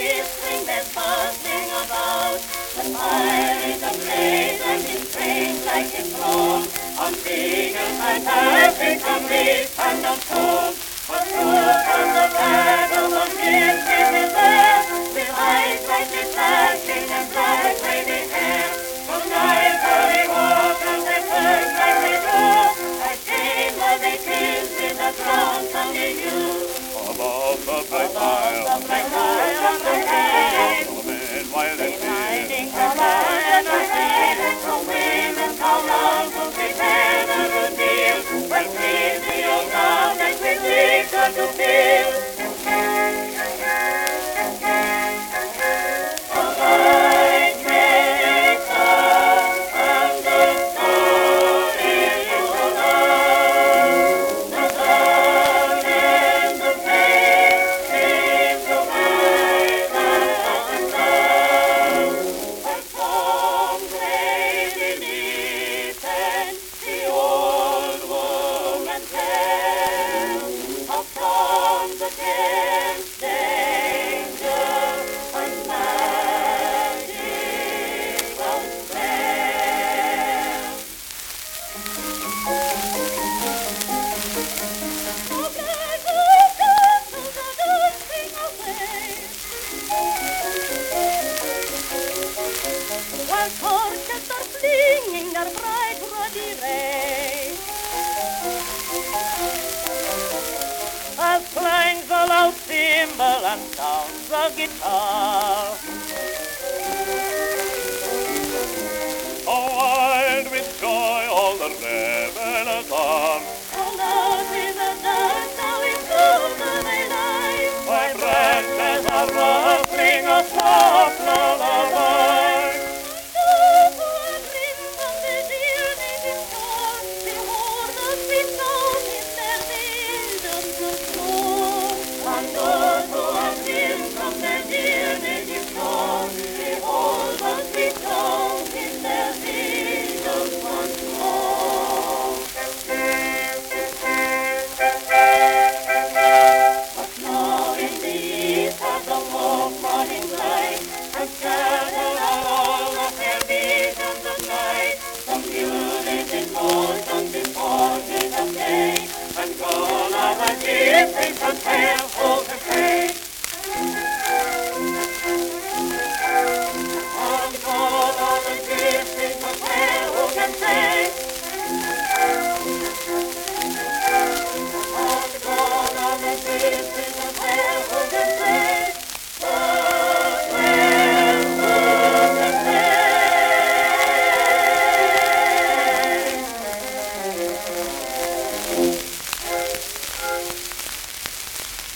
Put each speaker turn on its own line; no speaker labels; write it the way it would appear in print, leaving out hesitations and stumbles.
whistling, they're buzzing about. The fire is ablaze and in flames like it's blown. On beacons and have come leaf and no tone. But through comes the battle of Michigan is there, with eyes brightly flashing and black waving hair. From night early waters they turn like they do, as game where they kiss with the drowned Sunday dew.
Above the black isle
of the haze,
while
they
it
hiding her land and her face. The women come out to prepare the routine, when please the old God and with liquor to fill. The light makes up and the story goes on. The sun and the flame seem to rise and down. Her songs lay beneath and the old woman tells of storms against danger and magical spell. The black castles are dancing away, while torches are flinging their bright ruddy rays. As clangs the loud cymbal and sounds the guitar,
wild with joy all the revelers are.